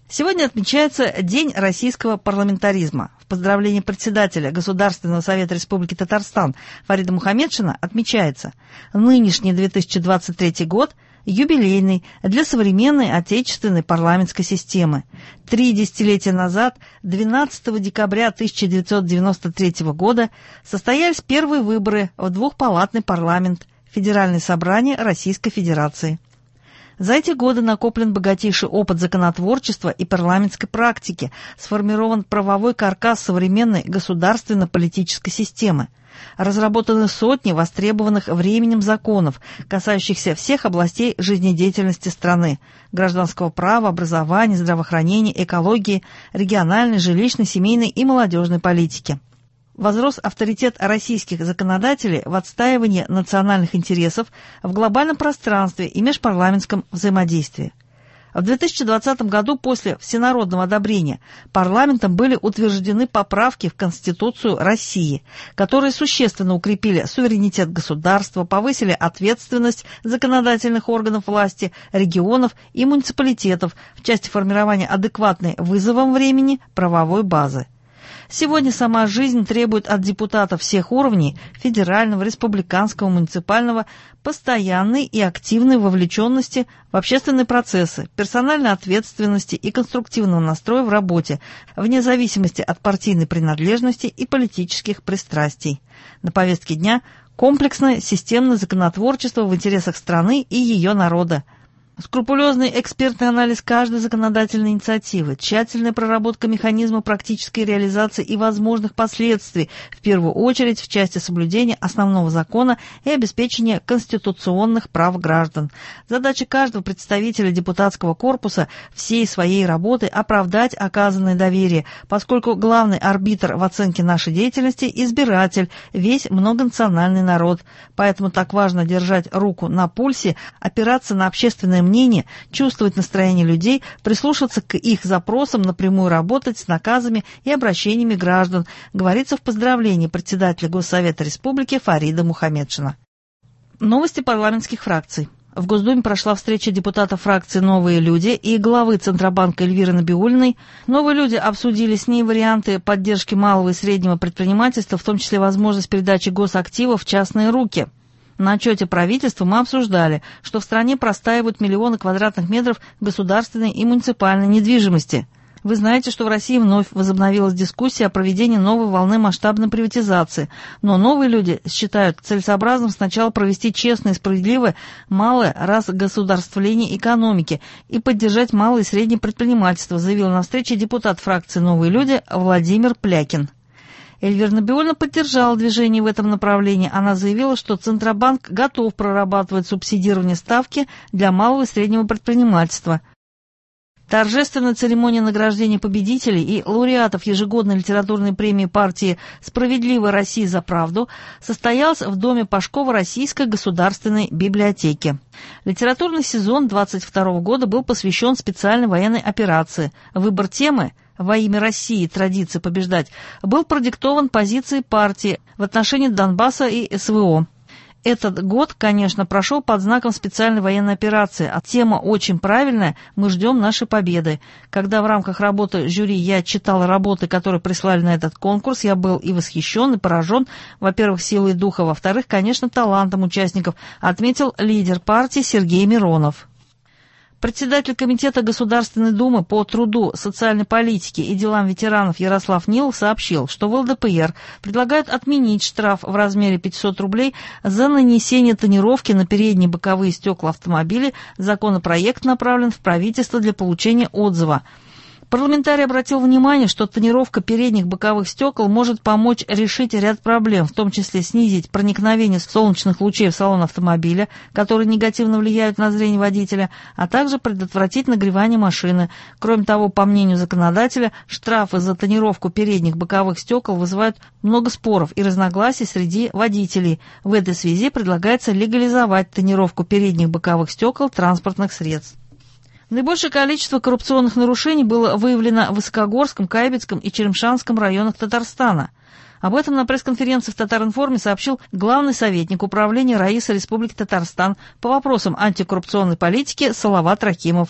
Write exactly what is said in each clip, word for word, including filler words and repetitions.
Сегодня отмечается День российского парламентаризма. В поздравлении председателя Государственного совета Республики Татарстан Фарида Мухаметшина отмечается: нынешний две тысячи двадцать третий год юбилейный для современной отечественной парламентской системы. Три десятилетия назад, двенадцатого декабря тысяча девятьсот девяносто третьего года, состоялись первые выборы в двухпалатный парламент, Федеральное собрание Российской Федерации. За эти годы накоплен богатейший опыт законотворчества и парламентской практики, сформирован правовой каркас современной государственно-политической системы. Разработаны сотни востребованных временем законов, касающихся всех областей жизнедеятельности страны: гражданского права, образования, здравоохранения, экологии, региональной, жилищной, семейной и молодежной политики. Возрос авторитет российских законодателей в отстаивании национальных интересов в глобальном пространстве и межпарламентском взаимодействии. В две тысячи двадцатом году после всенародного одобрения парламентом были утверждены поправки в Конституцию России, которые существенно укрепили суверенитет государства, повысили ответственность законодательных органов власти, регионов и муниципалитетов в части формирования адекватной вызовам времени правовой базы. Сегодня сама жизнь требует от депутатов всех уровней – федерального, республиканского, муниципального – постоянной и активной вовлеченности в общественные процессы, персональной ответственности и конструктивного настроя в работе, вне зависимости от партийной принадлежности и политических пристрастий. На повестке дня – комплексное системное законотворчество в интересах страны и ее народа. Скрупулезный экспертный анализ каждой законодательной инициативы, тщательная проработка механизма практической реализации и возможных последствий, в первую очередь в части соблюдения основного закона и обеспечения конституционных прав граждан. Задача каждого представителя депутатского корпуса всей своей работы оправдать оказанное доверие, поскольку главный арбитр в оценке нашей деятельности – избиратель, весь многонациональный народ. Поэтому так важно держать руку на пульсе, опираться на общественное мнение, мнение, чувствовать настроение людей, прислушиваться к их запросам, напрямую работать с наказами и обращениями граждан, говорится в поздравлении председателя Госсовета Республики Фарида Мухаметшина. Новости парламентских фракций. В Госдуме прошла встреча депутатов фракции «Новые люди» и главы Центробанка Эльвиры Набиуллиной. «Новые люди» обсудили с ней варианты поддержки малого и среднего предпринимательства, в том числе возможность передачи госактивов в частные руки. На отчете правительства мы обсуждали, что в стране простаивают миллионы квадратных метров государственной и муниципальной недвижимости. Вы знаете, что в России вновь возобновилась дискуссия о проведении новой волны масштабной приватизации, но новые люди считают целесообразным сначала провести честное и справедливое малое разгосударствление экономики и поддержать малое и среднее предпринимательство, заявил на встрече депутат фракции «Новые люди» Владимир Плякин. Эльвира Набиуллина поддержала движение в этом направлении. Она заявила, что Центробанк готов прорабатывать субсидирование ставки для малого и среднего предпринимательства. Торжественная церемония награждения победителей и лауреатов ежегодной литературной премии партии «Справедливая Россия за правду» состоялась в Доме Пашкова Российской государственной библиотеки. Литературный сезон двадцать второго года был посвящен специальной военной операции. Выбор темы «Во имя России. Традиции побеждать» был продиктован позицией партии в отношении Донбасса и СВО. Этот год, конечно, прошел под знаком специальной военной операции, а тема очень правильная «Мы ждем нашей победы». Когда в рамках работы жюри я читала работы, которые прислали на этот конкурс, я был и восхищен, и поражен, во-первых, силой духа, во-вторых, конечно, талантом участников, отметил лидер партии Сергей Миронов. Председатель Комитета Государственной Думы по труду, социальной политике и делам ветеранов Ярослав Нилов сообщил, что в ЛДПР предлагают отменить штраф в размере пятьсот рублей за нанесение тонировки на передние боковые стекла автомобиля. Законопроект направлен в правительство для получения отзыва. Парламентарий обратил внимание, что тонировка передних боковых стекол может помочь решить ряд проблем, в том числе снизить проникновение солнечных лучей в салон автомобиля, которые негативно влияют на зрение водителя, а также предотвратить нагревание машины. Кроме того, по мнению законодателя, штрафы за тонировку передних боковых стекол вызывают много споров и разногласий среди водителей. В этой связи предлагается легализовать тонировку передних боковых стекол транспортных средств. Наибольшее количество коррупционных нарушений было выявлено в Высокогорском, Каябецком и Черемшанском районах Татарстана. Об этом на пресс-конференции в Татаринформе сообщил главный советник управления РАИСа Республики Татарстан по вопросам антикоррупционной политики Салават Рахимов.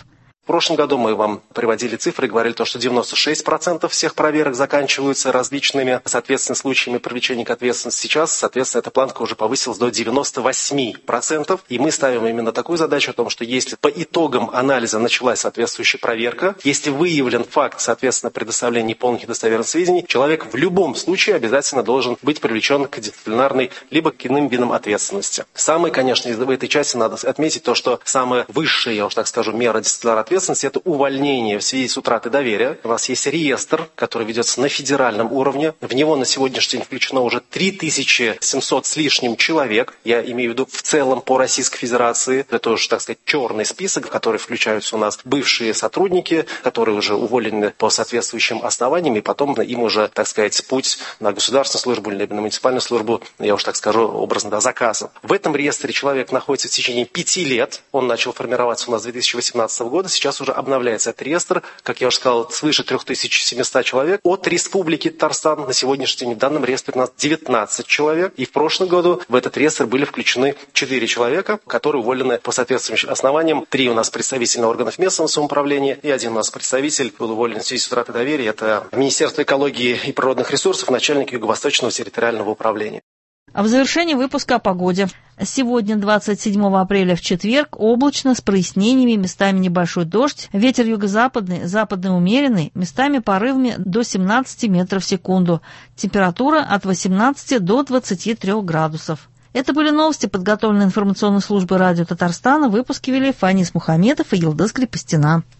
прошлом году мы вам приводили цифры и говорили то, что девяносто шесть процентов всех проверок заканчиваются различными, соответственно, случаями привлечения к ответственности. Сейчас, соответственно, эта планка уже повысилась до девяноста восьми процентов. И мы ставим именно такую задачу о том, что если по итогам анализа началась соответствующая проверка, если выявлен факт, соответственно, предоставления неполных и достоверных сведений, человек в любом случае обязательно должен быть привлечен к дисциплинарной либо к иным видам ответственности. Самое, конечно, в этой части надо отметить то, что самая высшая, я уж так скажу, мера дисциплинарной ответственности – это увольнение в связи с утратой доверия. У нас есть реестр, который ведется на федеральном уровне. В него на сегодняшний день включено уже три тысячи семьсот с лишним человек. Я имею в виду в целом по Российской Федерации. Это уже, так сказать, черный список, в который включаются у нас бывшие сотрудники, которые уже уволены по соответствующим основаниям, и потом им уже, так сказать, путь на государственную службу или на муниципальную службу, я уж так скажу, образно, да, заказан. В этом реестре человек находится в течение пяти лет. Он начал формироваться у нас с две тысячи восемнадцатого года. Сейчас уже обновляется этот реестр, как я уже сказал, свыше три тысячи семьсот человек. От Республики Татарстан на сегодняшний день в данном реестре у нас девятнадцать человек. И в прошлом году в этот реестр были включены четыре человека, которые уволены по соответствующим основаниям. Три у нас представители органов местного самоуправления и один у нас представитель был уволен в связи с утратой доверия. Это Министерство экологии и природных ресурсов, начальник Юго-Восточного территориального управления. А в завершении выпуска о погоде. Сегодня, двадцать седьмого апреля, в четверг, облачно, с прояснениями, местами небольшой дождь. Ветер юго-западный, западный умеренный, местами порывами до семнадцати метров в секунду. Температура от восемнадцати до двадцати трёх градусов. Это были новости, подготовленные информационной службой радио Татарстана. Выпуски вели Фанис Мухаметов и Елдыс Крепостина.